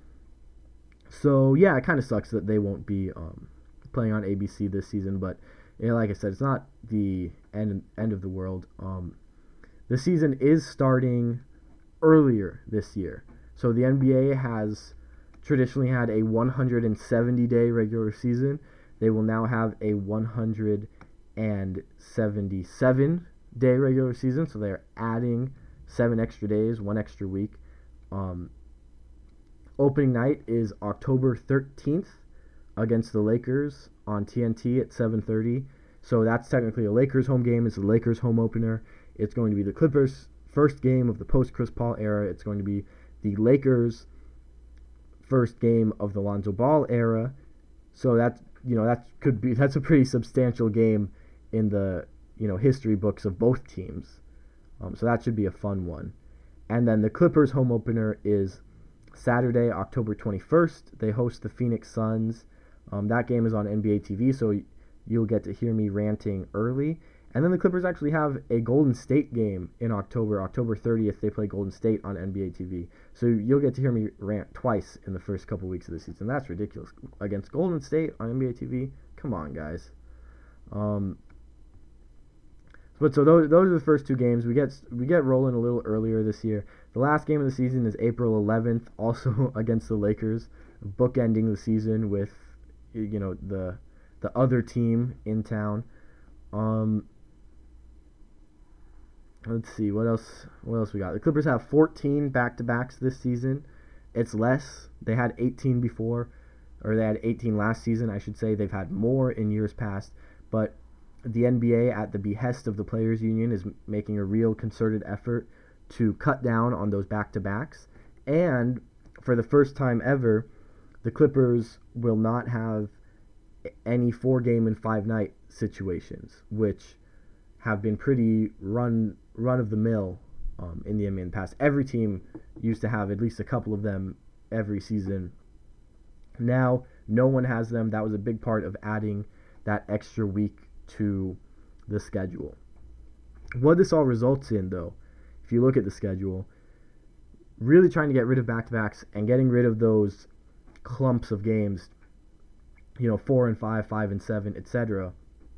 So, yeah, it kind of sucks that they won't be um, playing on A B C this season, but you know, like I said, it's not the end end of the world. Um, the season is starting earlier this year. So the N B A has traditionally had a one hundred seventy day regular season. They will now have a one hundred seventy-seven day regular season, so they're adding seven extra days, one extra week. Um, Opening night is October thirteenth against the Lakers on T N T at seven thirty. So that's technically a Lakers home game. It's the Lakers home opener. It's going to be the Clippers' first game of the post-Chris Paul era. It's going to be the Lakers' first game of the Lonzo Ball era. So that's, you know, that could be that's a pretty substantial game in the, you know, history books of both teams. Um, so that should be a fun one. And then the Clippers' home opener is Saturday, October twenty-first. They host the Phoenix Suns. Um, that game is on N B A T V, so you'll get to hear me ranting early. And then the Clippers actually have a Golden State game in October. October thirtieth, they play Golden State on N B A T V. So you'll get to hear me rant twice in the first couple weeks of the season. That's ridiculous. Against Golden State on N B A T V? Come on, guys. Um, but so those those are the first two games. We get we get rolling a little earlier this year. The last game of the season is April eleventh, also against the Lakers, bookending the season with, you know, the the other team in town. Um, let's see what else. What else we got? The Clippers have fourteen back-to-backs this season. It's less. They had eighteen before, or they had eighteen last season, I should say. They've had more in years past, but the N B A, at the behest of the Players Union, is making a real concerted effort to cut down on those back-to-backs. And for the first time ever, the Clippers will not have any four-game and five-night situations, which have been pretty run run-of-the-mill um, in the N B A in the past. Every team used to have at least a couple of them every season. Now, no one has them. That was a big part of adding that extra week to the schedule. What this all results in, though, if you look at the schedule, really trying to get rid of back-to-backs and getting rid of those clumps of games, you know, four and five, five and seven, et cetera.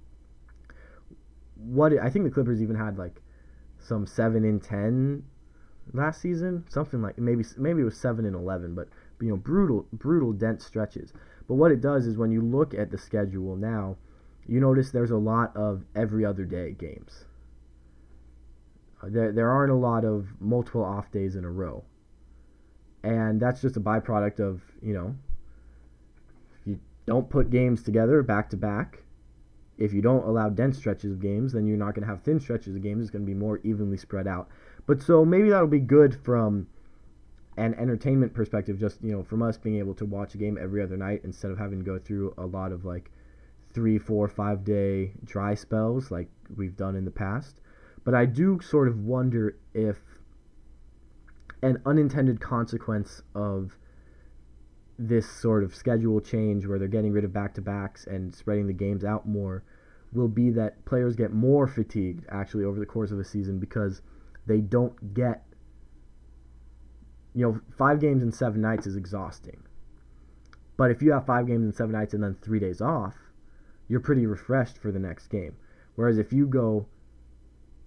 What it, I think the Clippers even had like some seven and ten last season, something like maybe maybe it was seven and eleven, but you know, brutal, brutal, dense stretches. But what it does is when you look at the schedule now, you notice there's a lot of every other day games. There, there aren't a lot of multiple off days in a row. And that's just a byproduct of, you know, if you don't put games together back to back, if you don't allow dense stretches of games, then you're not going to have thin stretches of games. It's going to be more evenly spread out. But so maybe that'll be good from an entertainment perspective, just, you know, from us being able to watch a game every other night instead of having to go through a lot of like three, four, five day dry spells like we've done in the past. But I do sort of wonder if an unintended consequence of this sort of schedule change where they're getting rid of back-to-backs and spreading the games out more will be that players get more fatigued actually over the course of a season because they don't get, you know, five games in seven nights is exhausting. But if you have five games in seven nights and then three days off, you're pretty refreshed for the next game. Whereas if you go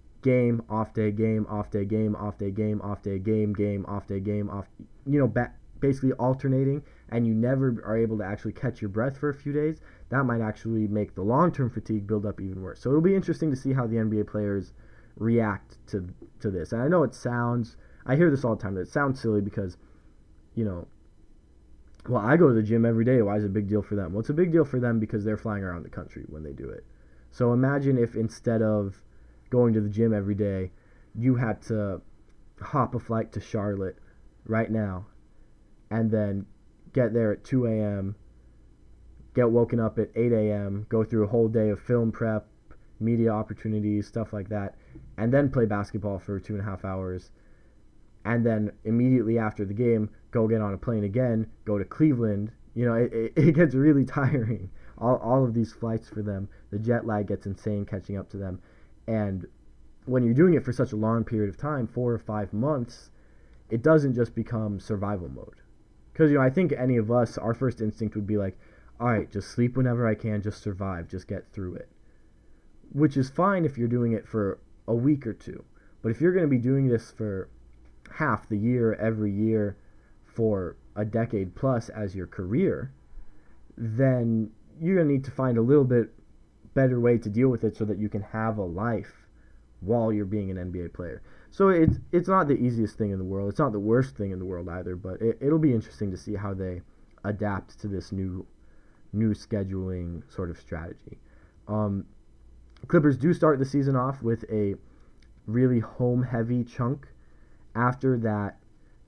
game, off day, game, off day, game, off day, game, off day, game, game, off day, game, off, you know, back basically alternating and you never are able to actually catch your breath for a few days, that might actually make the long-term fatigue build up even worse. So it'll be interesting to see how the N B A players react to to this. And I know it sounds, I hear this all the time, that it sounds silly because, you know, well, I go to the gym every day. Why is it a big deal for them? Well, it's a big deal for them because they're flying around the country when they do it. So imagine if instead of going to the gym every day, you had to hop a flight to Charlotte right now and then get there at two a.m., get woken up at eight a.m., go through a whole day of film prep, media opportunities, stuff like that, and then play basketball for two and a half hours, and then immediately after the game, go get on a plane again, go to Cleveland. You know, it, it, it gets really tiring. All, all of these flights for them, the jet lag gets insane catching up to them. And when you're doing it for such a long period of time, four or five months, it doesn't just become survival mode. Because, you know, I think any of us, our first instinct would be like, all right, just sleep whenever I can, just survive, just get through it. Which is fine if you're doing it for a week or two. But if you're going to be doing this for half the year, every year, for a decade plus as your career, then you're going to need to find a little bit better way to deal with it so that you can have a life while you're being an N B A player. So it's it's not the easiest thing in the world. It's not the worst thing in the world either, but it, it'll be interesting to see how they adapt to this new new scheduling sort of strategy. Um, Clippers do start the season off with a really home-heavy chunk after that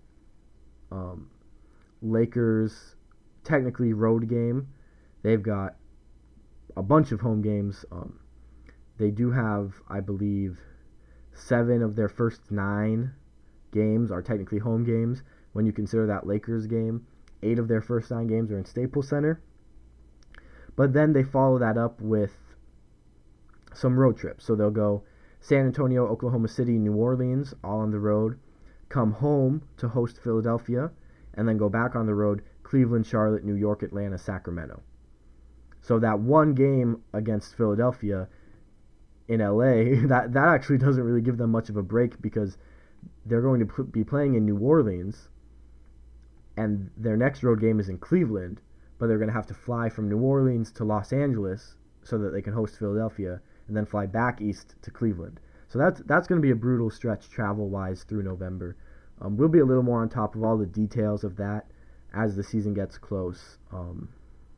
um, Lakers technically road game. They've got a bunch of home games. Um, they do have, I believe, seven of their first nine games are technically home games. When you consider that Lakers game, eight of their first nine games are in Staples Center. But then they follow that up with some road trips. So they'll go San Antonio, Oklahoma City, New Orleans, all on the road, come home to host Philadelphia, and then go back on the road, Cleveland, Charlotte, New York, Atlanta, Sacramento. So that one game against Philadelphia in L A, that, that actually doesn't really give them much of a break because they're going to p- be playing in New Orleans, and their next road game is in Cleveland, but they're going to have to fly from New Orleans to Los Angeles so that they can host Philadelphia, and then fly back east to Cleveland. So that's that's going to be a brutal stretch travel-wise through November. Um, we'll be a little more on top of all the details of that as the season gets close. Um,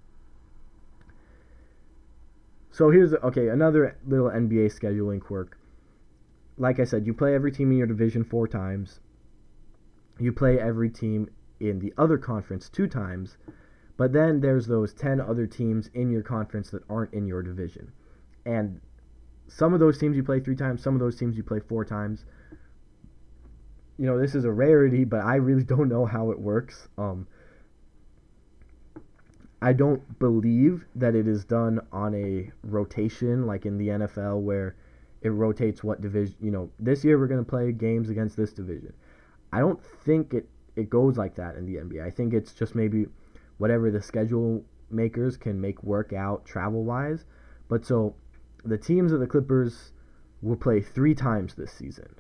so here's, okay, another little N B A scheduling quirk. Like I said, you play every team in your division four times. You play every team in the other conference two times. But then there's those ten other teams in your conference that aren't in your division. And some of those teams you play three times, some of those teams you play four times. You know, this is a rarity, but I really don't know how it works. Um, I don't believe that it is done on a rotation like in the N F L where it rotates what division, you know, this year we're going to play games against this division. I don't think it, it goes like that in the N B A. I think it's just maybe whatever the schedule makers can make work out travel-wise. But so the teams of the Clippers will play three times this season.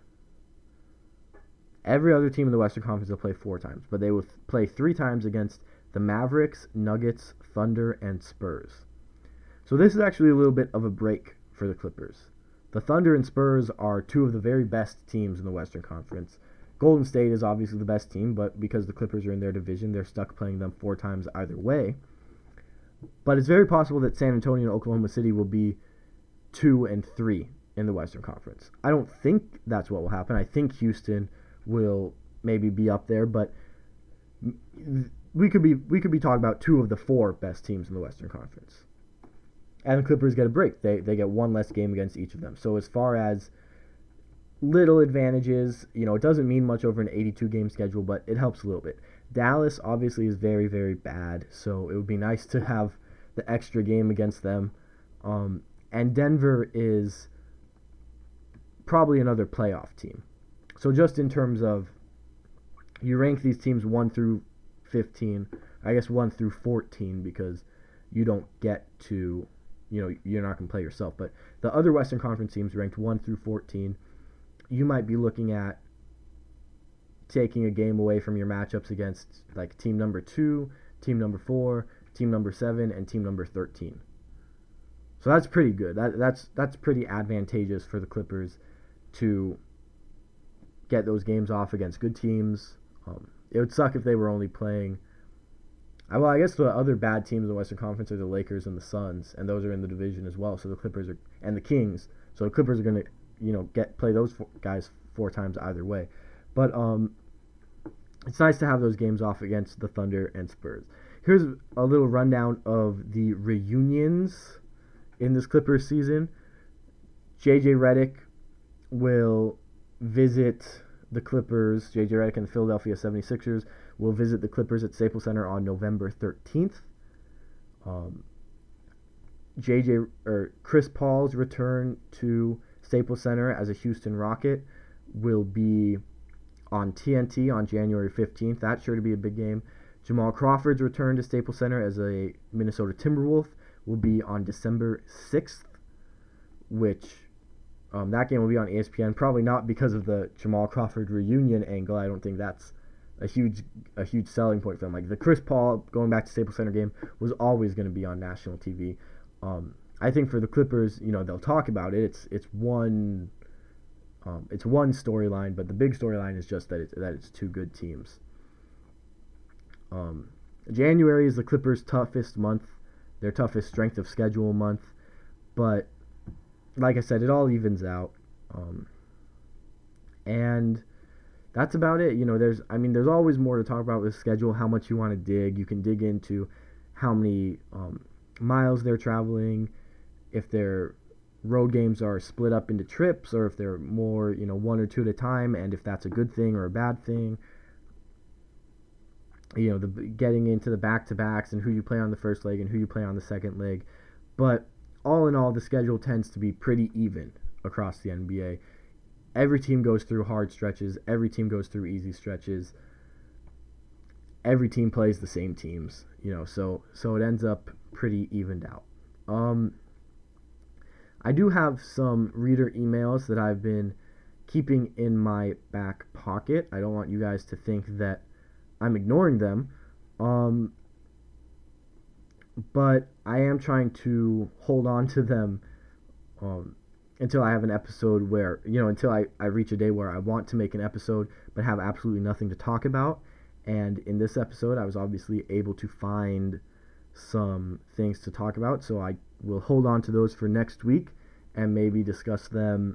Every other team in the Western Conference will play four times, but they will th- play three times against the Mavericks, Nuggets, Thunder, and Spurs. So this is actually a little bit of a break for the Clippers. The Thunder and Spurs are two of the very best teams in the Western Conference. Golden State is obviously the best team, but because the Clippers are in their division, they're stuck playing them four times either way. But it's very possible that San Antonio and Oklahoma City will be two and three in the Western Conference. I don't think that's what will happen. I think Houston will maybe be up there, but we could be we could be talking about two of the four best teams in the Western Conference. And the Clippers get a break. They they get one less game against each of them. So as far as little advantages, you know, it doesn't mean much over an eighty-two game schedule, but it helps a little bit. Dallas obviously is very, very bad, so it would be nice to have the extra game against them. Um, and Denver is probably another playoff team. So just in terms of, you rank these teams one through fifteen, I guess one through fourteen, because you don't get to, you know, you're not going to play yourself. But the other Western Conference teams ranked one through fourteen, you might be looking at taking a game away from your matchups against like team number two, team number four, team number seven, and team number thirteen. So that's pretty good. That, that's that's pretty advantageous for the Clippers to get those games off against good teams. Um, it would suck if they were only playing. Well, I guess the other bad teams in the Western Conference are the Lakers and the Suns, and those are in the division as well. So the Clippers are and the Kings. So the Clippers are going to, you know, get play those four guys four times either way. But um, it's nice to have those games off against the Thunder and Spurs. Here's a little rundown of the reunions in this Clippers season. J J Redick will visit the Clippers. J J Redick and the Philadelphia seventy-sixers will visit the Clippers at Staples Center on November thirteenth. Um, J J or Chris Paul's return to Staples Center as a Houston Rocket will be on T N T on January fifteenth. That's sure to be a big game. Jamal Crawford's return to Staples Center as a Minnesota Timberwolf will be on December sixth, which um, that game will be on E S P N. Probably not because of the Jamal Crawford reunion angle. I don't think that's a huge a huge selling point for them. Like the Chris Paul going back to Staples Center game was always going to be on national T V. Um, I think for the Clippers, you know, they'll talk about it. It's it's one um, it's one storyline, but the big storyline is just that it's that it's two good teams. Um, January is the Clippers' toughest month, their toughest strength of schedule month, but like I said, it all evens out, um, and that's about it. You know, there's I mean, there's always more to talk about with the schedule. How much you want to dig, you can dig into how many um, miles they're traveling, if their road games are split up into trips, or if they're more, you know, one or two at a time, and if that's a good thing or a bad thing. You know, the getting into the back-to-backs and who you play on the first leg and who you play on the second leg. But all in all, the schedule tends to be pretty even across the N B A. Every team goes through hard stretches. Every team goes through easy stretches. Every team plays the same teams, you know, so so it ends up pretty evened out. Um, I do have some reader emails that I've been keeping in my back pocket. I don't want you guys to think that I'm ignoring them, um, but I am trying to hold on to them um, until I have an episode where, you know, until I, I reach a day where I want to make an episode but have absolutely nothing to talk about. And in this episode, I was obviously able to find some things to talk about, so I will hold on to those for next week and maybe discuss them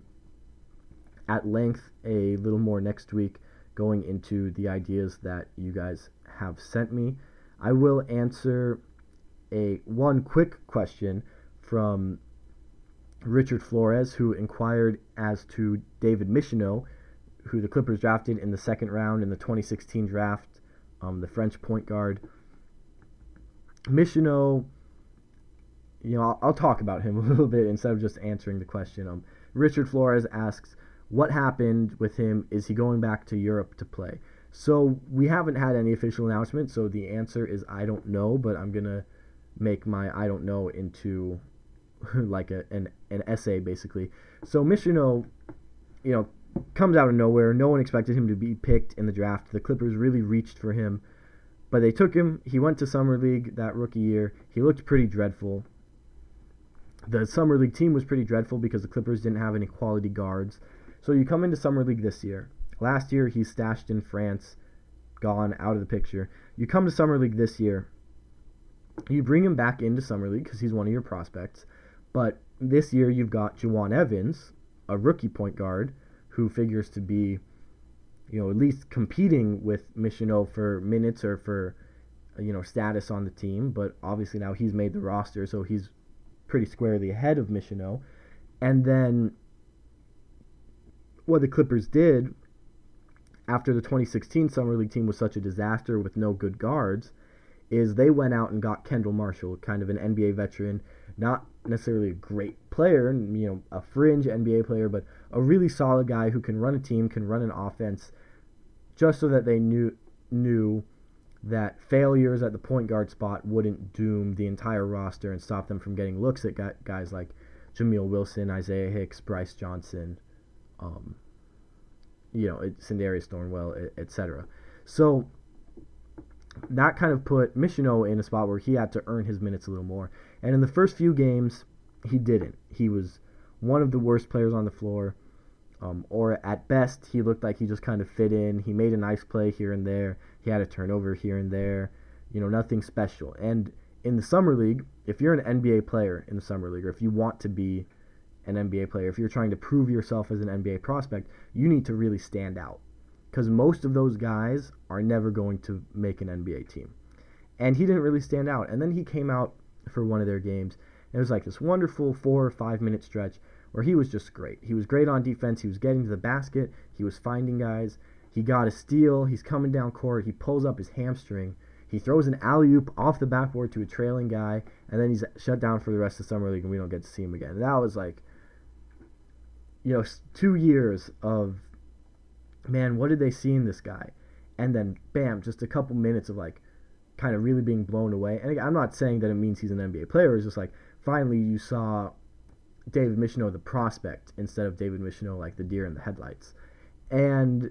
at length a little more next week, going into the ideas that you guys have sent me. I will answer a one quick question from Richard Flores, who inquired as to David Michonneau, who the Clippers drafted in the second round in the twenty sixteen draft, um, the French point guard. Michonneau, you know, I'll, I'll talk about him a little bit instead of just answering the question. Um, Richard Flores asks, what happened with him? Is he going back to Europe to play? So we haven't had any official announcement, so the answer is I don't know, but I'm going to make my I don't know into like a, an, an essay, basically. So Michonneau, you know, comes out of nowhere. No one expected him to be picked in the draft. The Clippers really reached for him, but they took him. He went to Summer League that rookie year. He looked pretty dreadful. The Summer League team was pretty dreadful because the Clippers didn't have any quality guards. So you come into Summer League this year. Last year, he's stashed in France, gone out of the picture. You come to Summer League this year. You bring him back into Summer League because he's one of your prospects. But this year, you've got Juwan Evans, a rookie point guard, who figures to be, you know, at least competing with Michonneau for minutes or for, you know, status on the team. But obviously now he's made the roster, so he's pretty squarely ahead of Michonneau. And then what the Clippers did after the twenty sixteen Summer League team was such a disaster with no good guards is they went out and got Kendall Marshall, kind of an N B A veteran, not necessarily a great player, you know, a fringe N B A player, but a really solid guy who can run a team, can run an offense, just so that they knew knew that failures at the point guard spot wouldn't doom the entire roster and stop them from getting looks at guys like Jameel Wilson, Isaiah Hicks, Bryce Johnson, um, you know, Sindarius Thornwell, et cetera. So that kind of put Michino in a spot where he had to earn his minutes a little more. And in the first few games, he didn't. He was one of the worst players on the floor. Um, or at best, he looked like he just kind of fit in. He made a nice play here and there. He had a turnover here and there. You know, nothing special. And in the Summer League, if you're an N B A player in the Summer League, or if you want to be an N B A player, if you're trying to prove yourself as an N B A prospect, you need to really stand out. Because most of those guys are never going to make an N B A team. And he didn't really stand out. And then he came out for one of their games. And it was like this wonderful four or five minute stretch where he was just great. He was great on defense. He was getting to the basket. He was finding guys. He got a steal. He's coming down court. He pulls up his hamstring. He throws an alley-oop off the backboard to a trailing guy, and then he's shut down for the rest of the Summer League, and we don't get to see him again. And that was like, you know, two years of, man, what did they see in this guy? And then, bam, just a couple minutes of, like, kind of really being blown away. And again, I'm not saying that it means he's an N B A player. It's just like, finally you saw David Michino, the prospect, instead of David Michino, like the deer in the headlights. And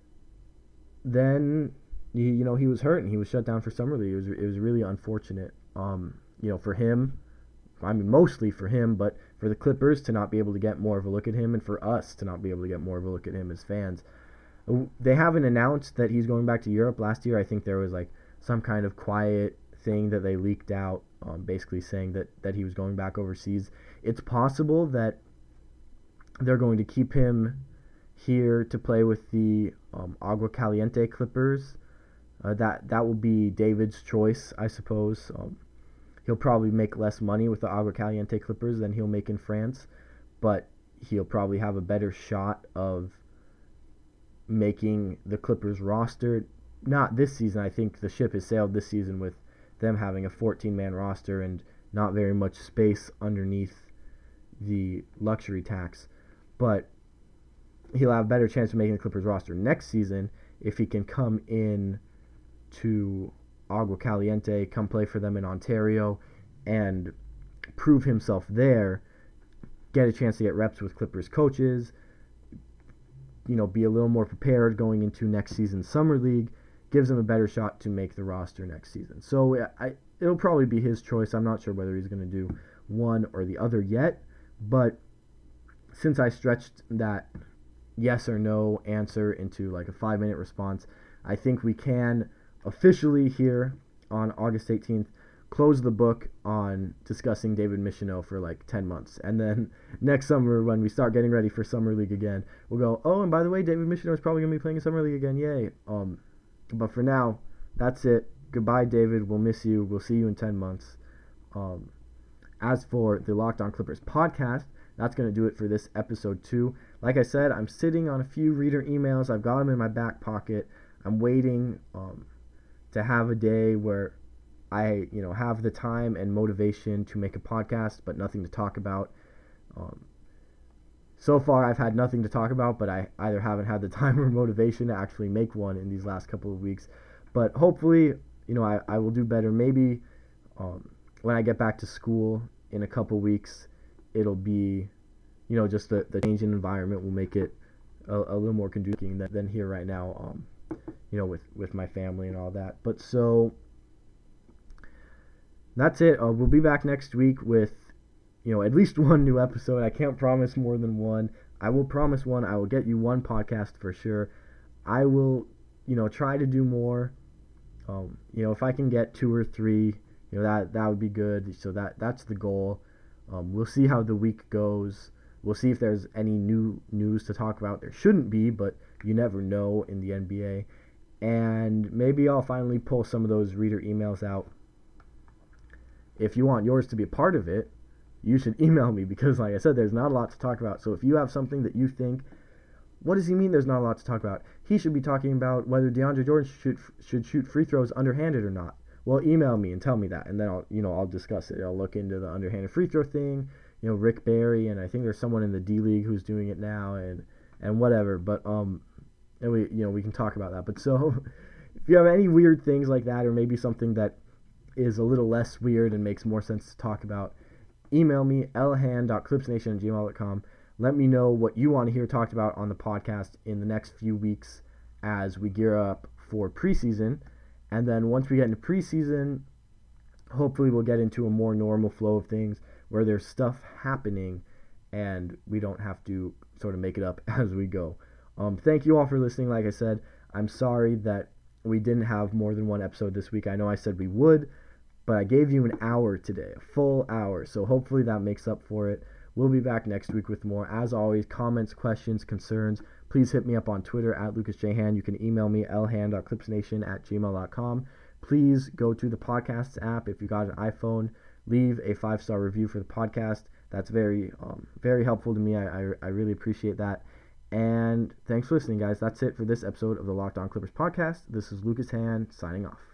then, you, you know, he was hurt and he was shut down for Summer League. It was, it was really unfortunate, um, you know, for him. I mean, mostly for him, but for the Clippers to not be able to get more of a look at him, and for us to not be able to get more of a look at him as fans. They haven't announced that he's going back to Europe. Last year, I think there was like some kind of quiet thing that they leaked out, um, basically saying that, that he was going back overseas. It's possible that they're going to keep him here to play with the um, Agua Caliente Clippers. Uh, that that will be David's choice, I suppose. Um, he'll probably make less money with the Agua Caliente Clippers than he'll make in France, but he'll probably have a better shot of making the Clippers roster. Not this season. I think the ship has sailed this season with them having a fourteen-man roster and not very much space underneath the luxury tax. But he'll have a better chance of making the Clippers roster next season if he can come in to Agua Caliente, come play for them in Ontario, and prove himself there, get a chance to get reps with Clippers coaches, you know, be a little more prepared going into next season's Summer League, gives him a better shot to make the roster next season. So I, it'll probably be his choice. I'm not sure whether he's going to do one or the other yet, but since I stretched that yes or no answer into like a five-minute response, I think we can officially here on August eighteenth close the book on discussing David Michino for like ten months. And then next summer when we start getting ready for Summer League again, we'll go, oh, and by the way, David Michino is probably going to be playing in Summer League again. Yay. Um, but for now, that's it. Goodbye, David. We'll miss you. We'll see you in ten months. Um, as for the Locked On Clippers podcast, that's going to do it for this episode two. Like I said, I'm sitting on a few reader emails. I've got them in my back pocket. I'm waiting um, to have a day where I, you know, have the time and motivation to make a podcast, but nothing to talk about. Um, so far, I've had nothing to talk about, but I either haven't had the time or motivation to actually make one in these last couple of weeks. But hopefully, you know, I, I will do better. Maybe um, when I get back to school in a couple weeks, it'll be, you know, just the, the change in environment will make it a, a little more conducive than, than here right now, um, you know, with, with my family and all that. But so that's it. Uh, we'll be back next week with, you know, at least one new episode. I can't promise more than one. I will promise one. I will get you one podcast for sure. I will, you know, try to do more. Um, you know, if I can get two or three, you know, that that would be good. So that that's the goal. Um, we'll see how the week goes. We'll see if there's any new news to talk about. There shouldn't be, but you never know in the N B A. And maybe I'll finally pull some of those reader emails out. If you want yours to be a part of it, you should email me because, like I said, there's not a lot to talk about. So if you have something that you think, what does he mean there's not a lot to talk about? He should be talking about whether DeAndre Jordan should should shoot free throws underhanded or not. Well, email me and tell me that, and then I'll, you know, I'll discuss it. I'll look into the underhanded free throw thing. You know, Rick Barry, and I think there's someone in the D League who's doing it now, and and whatever. But um, and we you know we can talk about that. But so, if you have any weird things like that, or maybe something that is a little less weird and makes more sense to talk about, email me elhan dot clipsnation at gmail dot com. let me know what you want to hear talked about on the podcast in the next few weeks as we gear up for preseason. And then once we get into preseason, hopefully we'll get into a more normal flow of things where there's stuff happening and we don't have to sort of make it up as we go. Um, thank you all for listening. Like I said, I'm sorry that we didn't have more than one episode this week. I know I said we would, but I gave you an hour today, a full hour. So hopefully that makes up for it. We'll be back next week with more. As always, comments, questions, concerns, please hit me up on Twitter at Lucas J. Hand. You can email me, l hand dot clips nation at gmail dot com. Please go to the podcasts app. If you got an iPhone, leave a five-star review for the podcast. That's very, um, very helpful to me. I, I, I really appreciate that. And thanks for listening, guys. That's it for this episode of the Locked On Clippers podcast. This is Lucas Hand signing off.